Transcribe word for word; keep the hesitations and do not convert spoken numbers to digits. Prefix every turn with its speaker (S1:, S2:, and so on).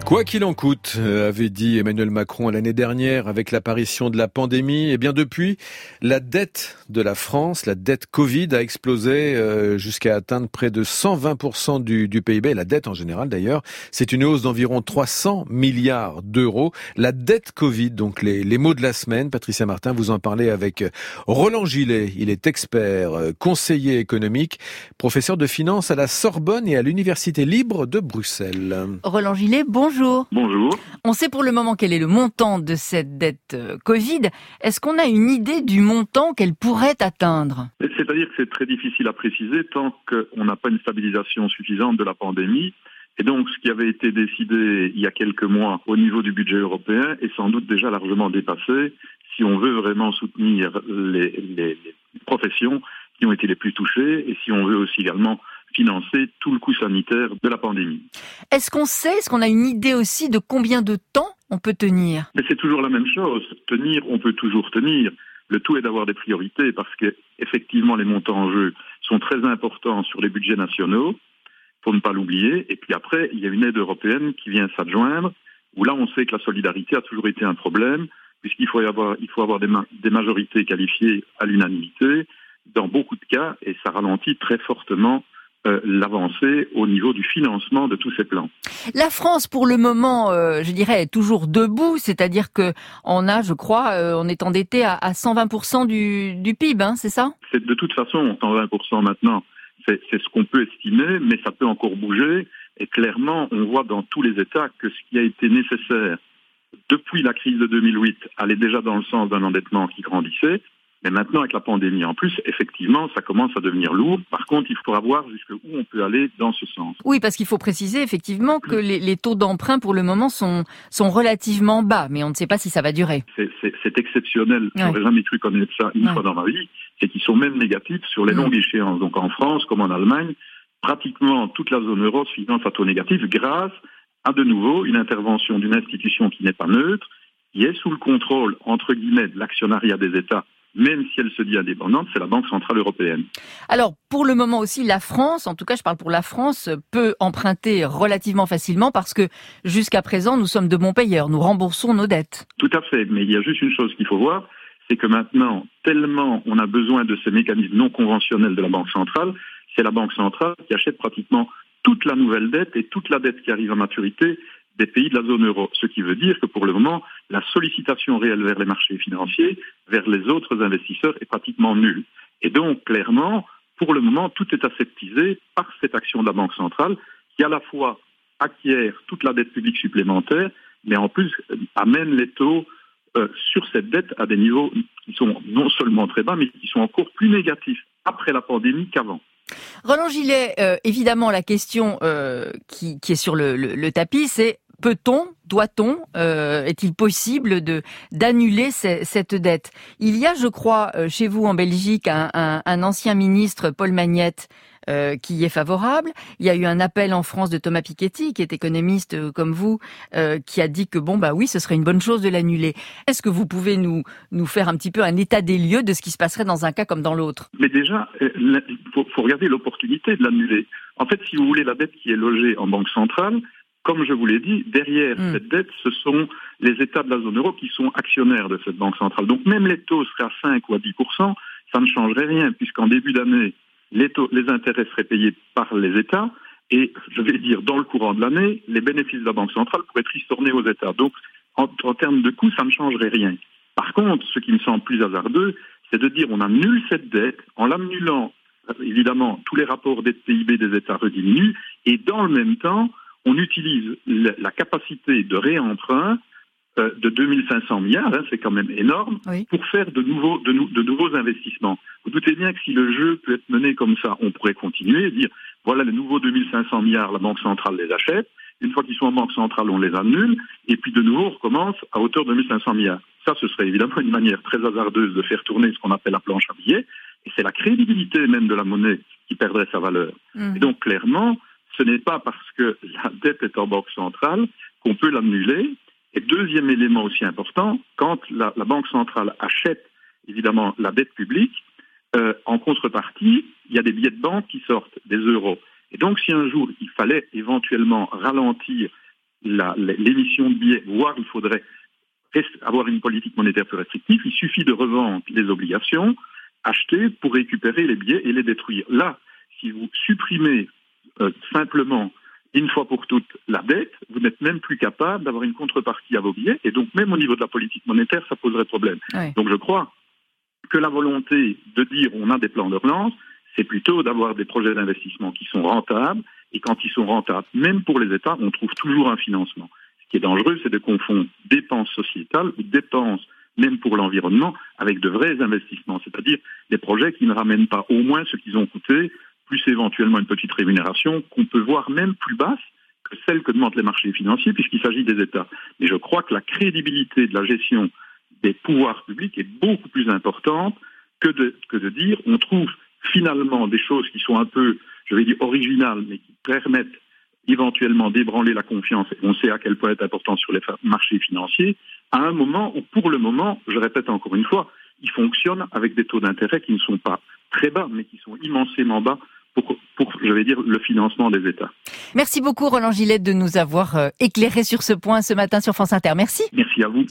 S1: Quoi qu'il en coûte, avait dit Emmanuel Macron l'année dernière avec l'apparition de la pandémie. Et bien depuis, la dette de la France, la dette Covid a explosé jusqu'à atteindre près de cent vingt pour cent du, du P I B. La dette en général d'ailleurs, c'est une hausse d'environ trois cents milliards d'euros. La dette Covid, donc les, les mots de la semaine. Patricia Martin, vous en parlez avec Roland Gillet. Il est expert, conseiller économique, professeur de finance à la Sorbonne et à l'Université libre de Bruxelles.
S2: Roland Gillet, bonjour. Bonjour.
S3: Bonjour.
S2: On sait pour le moment quel est le montant de cette dette euh, Covid. Est-ce qu'on a une idée du montant qu'elle pourrait atteindre ?
S3: C'est-à-dire que c'est très difficile à préciser tant qu'on n'a pas une stabilisation suffisante de la pandémie. Et donc, ce qui avait été décidé il y a quelques mois au niveau du budget européen est sans doute déjà largement dépassé si on veut vraiment soutenir les, les, les professions qui ont été les plus touchées et si on veut aussi également financer tout le coût sanitaire de la pandémie.
S2: Est-ce qu'on sait, est-ce qu'on a une idée aussi de combien de temps on peut tenir ?
S3: Mais c'est toujours la même chose. Tenir, on peut toujours tenir. Le tout est d'avoir des priorités parce que effectivement les montants en jeu sont très importants sur les budgets nationaux, faut ne pas l'oublier. Et puis après, il y a une aide européenne qui vient s'adjoindre, où là on sait que la solidarité a toujours été un problème, puisqu'il faut y avoir, il faut avoir des, ma- des majorités qualifiées à l'unanimité dans beaucoup de cas, et ça ralentit très fortement Euh, l'avancée au niveau du financement de tous ces plans.
S2: La France, pour le moment, euh, je dirais, est toujours debout, c'est-à-dire que on a, je crois, euh, on est endetté à, à cent vingt pour cent du, du P I B, hein, c'est ça ?
S3: C'est de toute façon cent vingt pour cent maintenant, c'est, c'est ce qu'on peut estimer, mais ça peut encore bouger. Et clairement, on voit dans tous les États que ce qui a été nécessaire depuis la crise de deux mille huit allait déjà dans le sens d'un endettement qui grandissait. Mais maintenant, avec la pandémie en plus, effectivement, ça commence à devenir lourd. Par contre, il faudra voir jusqu'où on peut aller dans ce sens.
S2: Oui, parce qu'il faut préciser effectivement que les, les taux d'emprunt pour le moment sont, sont relativement bas, mais on ne sait pas si ça va durer.
S3: C'est, c'est, c'est exceptionnel. Ouais. Je n'aurais jamais cru connaître ça une ouais. fois dans ma vie. C'est qu'ils sont même négatifs sur les mmh. longues échéances. Donc en France, comme en Allemagne, pratiquement toute la zone euro se finance à taux négatif grâce à de nouveau une intervention d'une institution qui n'est pas neutre, qui est sous le contrôle, entre guillemets, de l'actionnariat des États, même si elle se dit indépendante, c'est la Banque Centrale Européenne.
S2: Alors, pour le moment aussi, la France, en tout cas je parle pour la France, peut emprunter relativement facilement parce que jusqu'à présent, nous sommes de bons payeurs, nous remboursons nos dettes.
S3: Tout à fait, mais il y a juste une chose qu'il faut voir, c'est que maintenant, tellement on a besoin de ces mécanismes non conventionnels de la Banque Centrale, c'est la Banque Centrale qui achète pratiquement toute la nouvelle dette et toute la dette qui arrive à maturité des pays de la zone euro. Ce qui veut dire que pour le moment, la sollicitation réelle vers les marchés financiers, vers les autres investisseurs est pratiquement nulle. Et donc, clairement, pour le moment, tout est aseptisé par cette action de la Banque centrale qui à la fois acquiert toute la dette publique supplémentaire, mais en plus amène les taux euh, sur cette dette à des niveaux qui sont non seulement très bas, mais qui sont encore plus négatifs après la pandémie qu'avant.
S2: Roland Gillet, euh, évidemment, la question euh, qui, qui est sur le, le, le tapis, c'est peut-on, doit-on, euh, est-il possible de d'annuler ce, cette dette ? Il y a, je crois, chez vous en Belgique, un, un, un ancien ministre, Paul Magnette, euh, qui y est favorable. Il y a eu un appel en France de Thomas Piketty, qui est économiste euh, comme vous, euh, qui a dit que bon bah oui, ce serait une bonne chose de l'annuler. Est-ce que vous pouvez nous nous faire un petit peu un état des lieux de ce qui se passerait dans un cas comme dans l'autre ?
S3: Mais déjà, il faut, faut regarder l'opportunité de l'annuler. En fait, si vous voulez, la dette qui est logée en banque centrale, comme je vous l'ai dit, derrière mmh. cette dette, ce sont les États de la zone euro qui sont actionnaires de cette banque centrale. Donc même les taux seraient à cinq ou à dix pour cent, ça ne changerait rien, puisqu'en début d'année, les, taux, les intérêts seraient payés par les États, et je vais dire, dans le courant de l'année, les bénéfices de la banque centrale pourraient être ristournés aux États. Donc en, en termes de coût, ça ne changerait rien. Par contre, ce qui me semble plus hasardeux, c'est de dire on annule cette dette, en l'annulant, évidemment, tous les rapports dette P I B des États rediminuent, et dans le même temps, on utilise la capacité de réemprunt euh, de deux mille cinq cents milliards, hein, c'est quand même énorme, oui. pour faire de nouveaux, de, nou- de nouveaux investissements. Vous doutez bien que si le jeu peut être mené comme ça, on pourrait continuer et dire, voilà les nouveaux deux mille cinq cents milliards, la Banque centrale les achète, une fois qu'ils sont en Banque centrale, on les annule, et puis de nouveau, on recommence à hauteur de deux mille cinq cents milliards. Ça, ce serait évidemment une manière très hasardeuse de faire tourner ce qu'on appelle la planche à billets, et c'est la crédibilité même de la monnaie qui perdrait sa valeur. Mmh. Et donc, clairement, ce n'est pas parce que la dette est en banque centrale qu'on peut l'annuler. Et deuxième élément aussi important, quand la, la banque centrale achète évidemment la dette publique, euh, en contrepartie, il y a des billets de banque qui sortent, des euros. Et donc si un jour il fallait éventuellement ralentir la, l'émission de billets, voire il faudrait avoir une politique monétaire plus restrictive, il suffit de revendre les obligations, acheter pour récupérer les billets et les détruire. Là, si vous supprimez euh, simplement une fois pour toutes la dette, vous n'êtes même plus capable d'avoir une contrepartie à vos billets, et donc même au niveau de la politique monétaire, ça poserait problème. Ouais. Donc je crois que la volonté de dire on a des plans de relance, c'est plutôt d'avoir des projets d'investissement qui sont rentables, et quand ils sont rentables, même pour les États, on trouve toujours un financement. Ce qui est dangereux, c'est de confondre dépenses sociétales ou dépenses même pour l'environnement avec de vrais investissements, c'est-à-dire des projets qui ne ramènent pas au moins ce qu'ils ont coûté, plus éventuellement une petite rémunération qu'on peut voir même plus basse que celle que demandent les marchés financiers puisqu'il s'agit des États. Mais je crois que la crédibilité de la gestion des pouvoirs publics est beaucoup plus importante que de, que de dire on trouve finalement des choses qui sont un peu, je vais dire, originales, mais qui permettent éventuellement d'ébranler la confiance, et on sait à quel point c'est important sur les marchés financiers, à un moment où, pour le moment, je répète encore une fois, ils fonctionnent avec des taux d'intérêt qui ne sont pas très bas, mais qui sont immensément bas pour, pour je vais dire, le financement des États.
S2: Merci beaucoup, Roland Gillette, de nous avoir éclairé sur ce point ce matin sur France Inter. Merci.
S3: Merci à vous.